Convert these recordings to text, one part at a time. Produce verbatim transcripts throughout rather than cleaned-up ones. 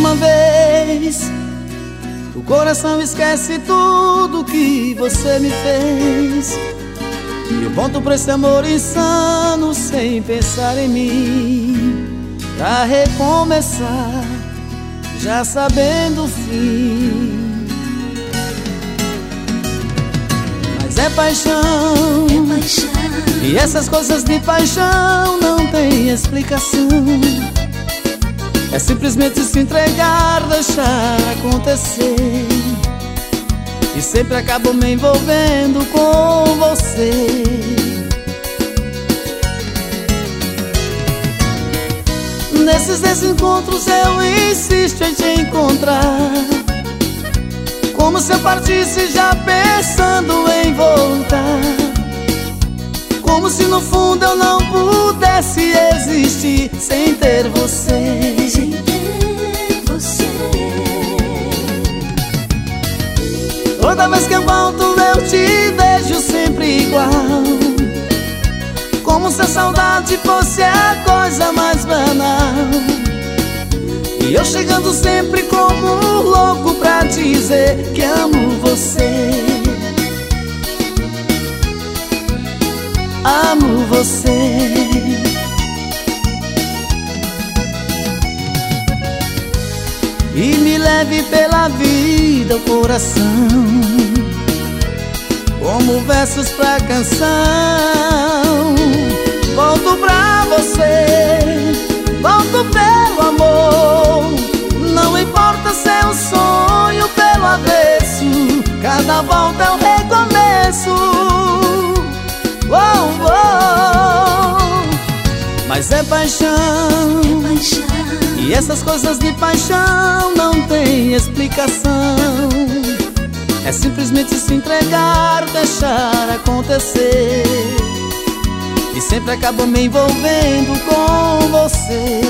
uma vez, o coração esquece tudo que você me fez. E eu volto pra esse amor insano sem pensar em mim, pra recomeçar, já sabendo o fim. Mas é paixão, é paixão, e essas coisas de paixão não tem explicação. É simplesmente se entregar, deixar acontecer, e sempre acabo me envolvendo com você. Nesses desencontros eu insisto em te encontrar, como se eu partisse já pensando em voltar, como se no fundo eu não pudesse existir sem ter você. sem ter você. Toda vez que eu volto eu te vejo sempre igual, como se a saudade fosse a coisa mais banal. E eu chegando sempre como um louco pra dizer que amo você. Amo você. E me leve pela vida o coração, como versos pra canção. Volto pra você, volto pelo amor. Não importa se é um sonho pelo avesso, cada volta é um recomeço. Oh, oh. Mas é paixão, É paixão, e essas coisas de paixão não tem explicação. É simplesmente se entregar, deixar acontecer, e sempre acabo me envolvendo com você.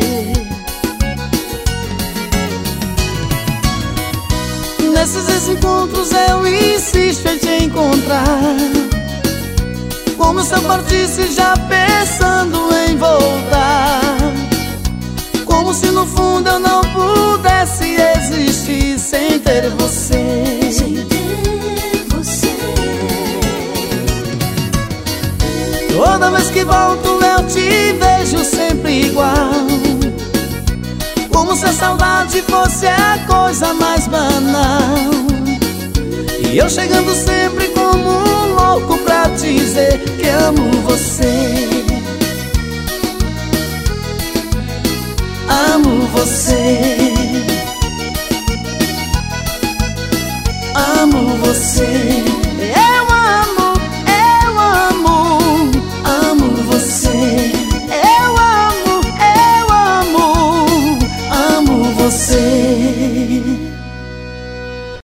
Nesses desencontros eu insisto em te encontrar, como se eu partisse já pensando em voltar, como se no fundo eu não pudesse existir sem ter você. sem ter você. Toda vez que volto eu te vejo sempre igual, como se a saudade fosse a coisa mais banal. E eu chegando sempre como um louco pra dizer que amo você. Amo você. Amo você.